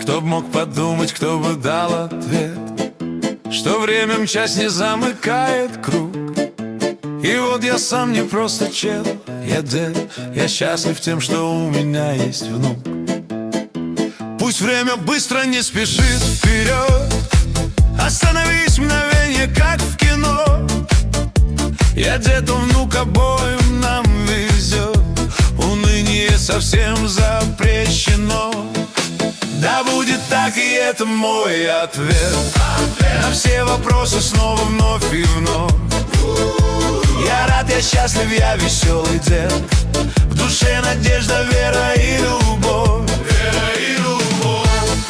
Кто б мог подумать, кто бы дал ответ, что время мчась не замыкает круг. И вот я сам не просто чел, я дед. Я счастлив тем, что у меня есть внук. Пусть время быстро не спешит вперед, остановись мгновенье, как в кино. Я дед, он внук, обоим нам везет. Уныние совсем запрещено. Да будет так, и это мой ответ на все вопросы снова, вновь и вновь. Я рад, я счастлив, я веселый дед. В душе надежда, вера и любовь. Вера и любовь.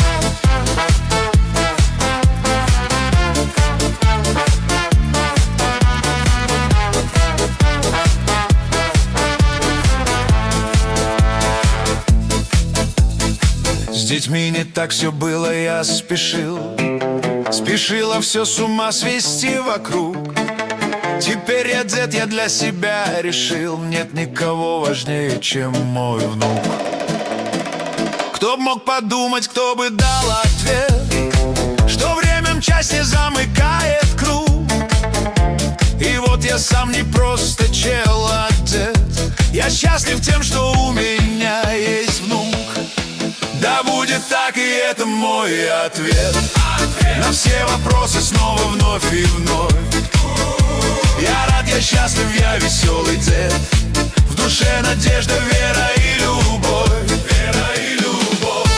С детьми не так все было, я спешил. Спешила все с ума свести вокруг. Теперь я дед, я для себя решил: нет никого важнее, чем мой внук. Кто б мог подумать, кто бы дал ответ, что время мчась не замыкает круг. И вот я сам не просто чел, а дед. Я счастлив тем, что у меня есть внук. Да будет так, и это мой ответ на все вопросы снова, вновь и вновь. Я рад, я счастлив, я веселый дед. В душе надежда, вера и любовь. Вера и любовь.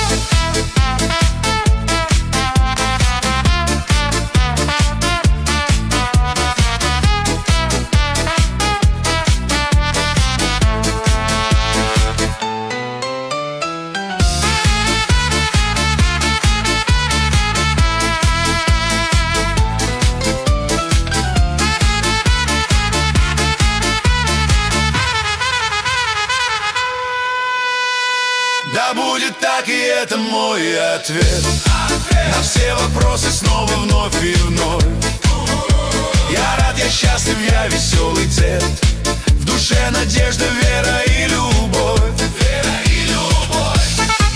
Да будет так, и это мой ответ на все вопросы снова, вновь и вновь. Я рад, я счастлив, я веселый дед. В душе надежда, вера и любовь. Вера и любовь.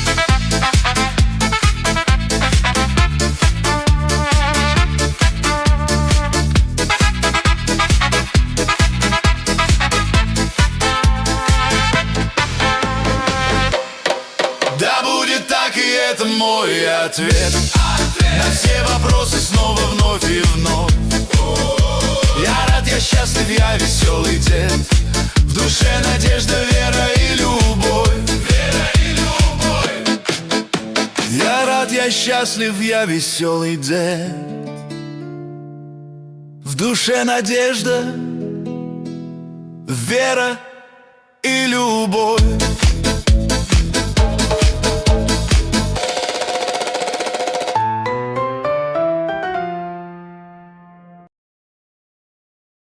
Да будет так, и это мой ответ на все вопросы снова, вновь и вновь. Я рад, я счастлив, я веселый дед. В душе надежда, вера и любовь. Вера и любовь. Я рад, я счастлив, я веселый дед. В душе надежда, вера и любовь.